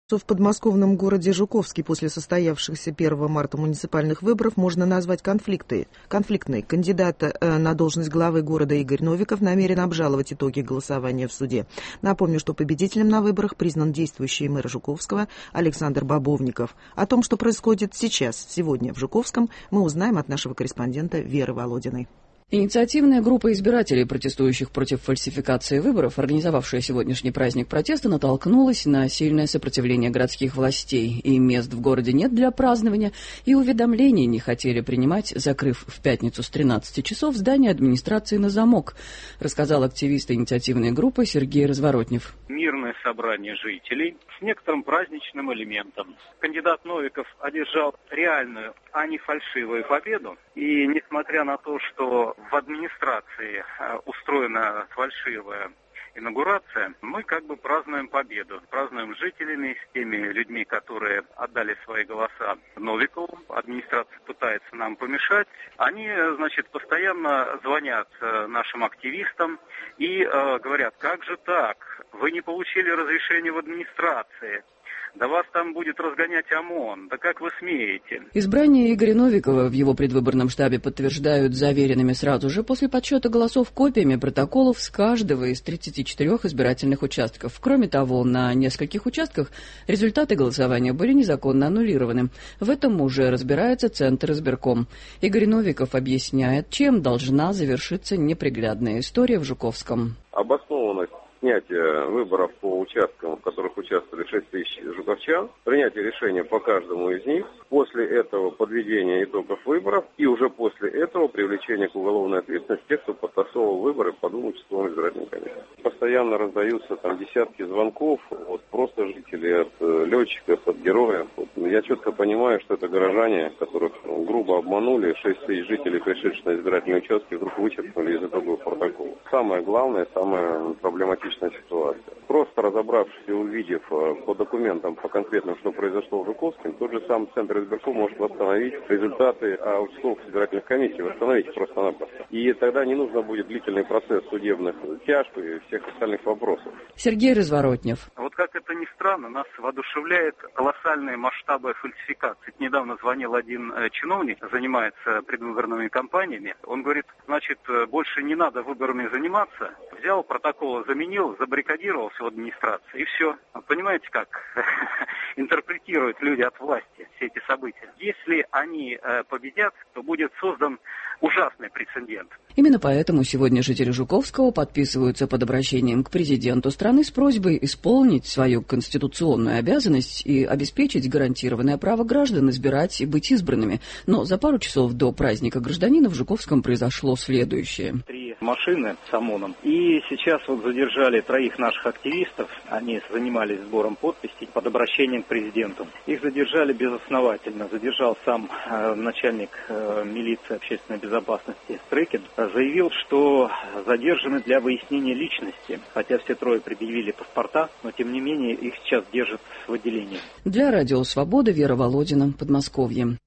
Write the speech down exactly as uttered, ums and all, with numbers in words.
В подмосковном городе Жуковский после состоявшихся первого марта муниципальных выборов можно назвать конфликты. конфликтной. Кандидат на должность главы города Игорь Новиков намерен обжаловать итоги голосования в суде. Напомню, что победителем на выборах признан действующий мэр Жуковского Александр Бобовников. О том, что происходит сейчас, сегодня в Жуковском, мы узнаем от нашего корреспондента Веры Володиной. Инициативная группа избирателей, протестующих против фальсификации выборов, организовавшая сегодняшний праздник протеста, натолкнулась на сильное сопротивление городских властей. И мест в городе нет для празднования, и уведомлений не хотели принимать, закрыв в пятницу с тринадцати часов здание администрации на замок, рассказал активист инициативной группы Сергей Разворотнев. Мирное собрание жителей с некоторым праздничным элементом. Кандидат Новиков одержал реальную, а не фальшивую победу. И несмотря на то, что в администрации устроена фальшивая инаугурация, мы как бы празднуем победу. Празднуем с жителями, с теми людьми, которые отдали свои голоса Новикову. Администрация пытается нам помешать. Они, значит, постоянно звонят нашим активистам и э, говорят: как же так? Вы не получили разрешение в администрации. Да вас там будет разгонять ОМОН. Да как вы смеете? Избрание Игоря Новикова в его предвыборном штабе подтверждают заверенными сразу же после подсчета голосов копиями протоколов с каждого из тридцати четырёх избирательных участков. Кроме того, на нескольких участках результаты голосования были незаконно аннулированы. В этом уже разбирается Центр избирком. Игорь Новиков объясняет, чем должна завершиться неприглядная история в Жуковском. Обоснованность снятие выборов по участкам, в которых участвовали шесть тысяч жуковчан, принятие решения по каждому из них, после этого подведение итогов выборов и уже после этого привлечение к уголовной ответственности тех, кто подтасовывал выборы по двум участковым избирательным комиссиям. Постоянно раздаются там десятки звонков от просто жителей, от э, летчиков, от героев. Вот, я четко понимаю, что это горожане, которых ну, грубо обманули, шесть тысяч жителей, пришедших на избирательные участки, вдруг вычеркнули из итоговых протоколов. Самое главное, самое проблематичное ситуация. Просто разобравшись и увидев по документам, по конкретным, что произошло в Жуковском, тот же самый Центр избирком может восстановить результаты участковых избирательных комиссий, восстановить просто-напросто. И тогда не нужно будет длительный процесс судебных тяжб и всех остальных вопросов. Сергей Разворотнев. Вот как это ни странно, нас воодушевляет колоссальные масштабы фальсификаций. Недавно звонил один чиновник, занимается предвыборными кампаниями. Он говорит: значит, больше не надо выборами заниматься. Взял протоколы, заменил, забаррикадировался в администрации, и все. Понимаете, как интерпретируют люди от власти все эти события? Если они э, победят, то будет создан ужасный прецедент. Именно поэтому сегодня жители Жуковского подписываются под обращением к президенту страны с просьбой исполнить свою конституционную обязанность и обеспечить гарантированное право граждан избирать и быть избранными. Но за пару часов до праздника гражданина в Жуковском произошло следующее. Три машины с ОМОНом. И сейчас вот задержали троих наших активистов. Они занимались сбором подписей под обращением к президенту. Их задержали безосновательно. Задержал сам э, начальник э, милиции общественной безопасности Стрыкин. Заявил, что задержаны для выяснения личности. Хотя все трое предъявили паспорта, но тем не менее их сейчас держат в отделении. Для Радио Свобода Вера Володина, Подмосковье.